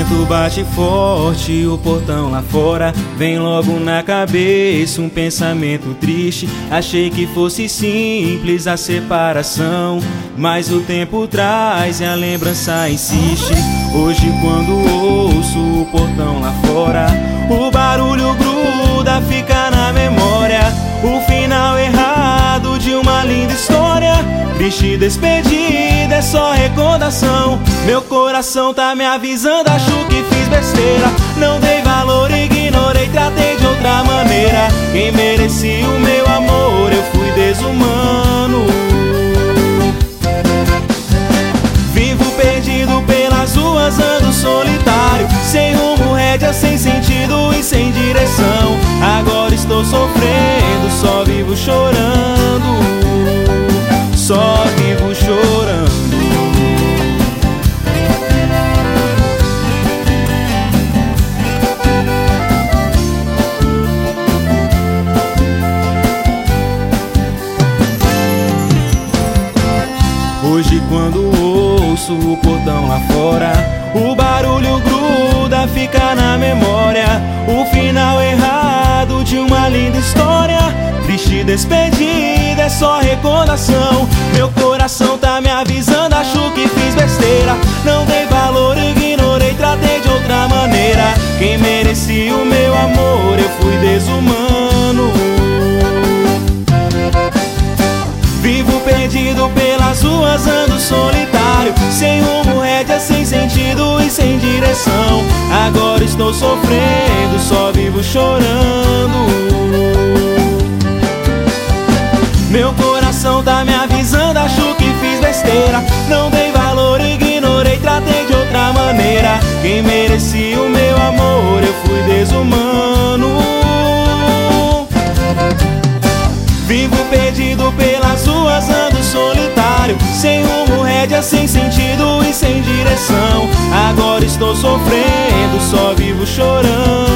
vento bate forte, o portão lá fora. Vem logo na cabeça um pensamento triste. Achei que fosse simples a separação, mas o tempo traz e a lembrança insiste. Hoje quando ouço o portão lá fora, o barulho gruda, fica na memória o final errado de uma linda história. Triste despedida, é só recordação. Meu coração tá me avisando, acho que fiz besteira. Não dei valor, ignorei, tratei de outra maneira. Quem merecia o meu amor, eu fui desumano. Vivo perdido pelas ruas, ando solitário, sem rumo, rédea, sem sentido e sem direção. Agora estou sofrendo, só vivo chorando. Só vivo chorando. Hoje quando ouço o portão lá fora, o barulho gruda, fica na memória o final errado de uma linda história. Triste despedida, é só recordação. Meu coração tá me avisando, acho que fiz besteira. Não dei valor, ignorei, tratei de outra maneira. Quem merecia o meu amor, eu fui desumano. Vivo perdido pelas ruas, ando solitário, sem rumo, rédea, sem sentido e sem direção. Agora estou sofrendo, só vivo chorando. Meu coração tá me avisando, acho que fiz besteira. Não dei valor, ignorei, tratei de outra maneira. Quem merecia o meu amor, eu fui desumano. Vivo perdido pelas ruas, ando solitário, sem rumo, rédea, sem sentido e sem direção. Agora estou sofrendo, só vivo chorando.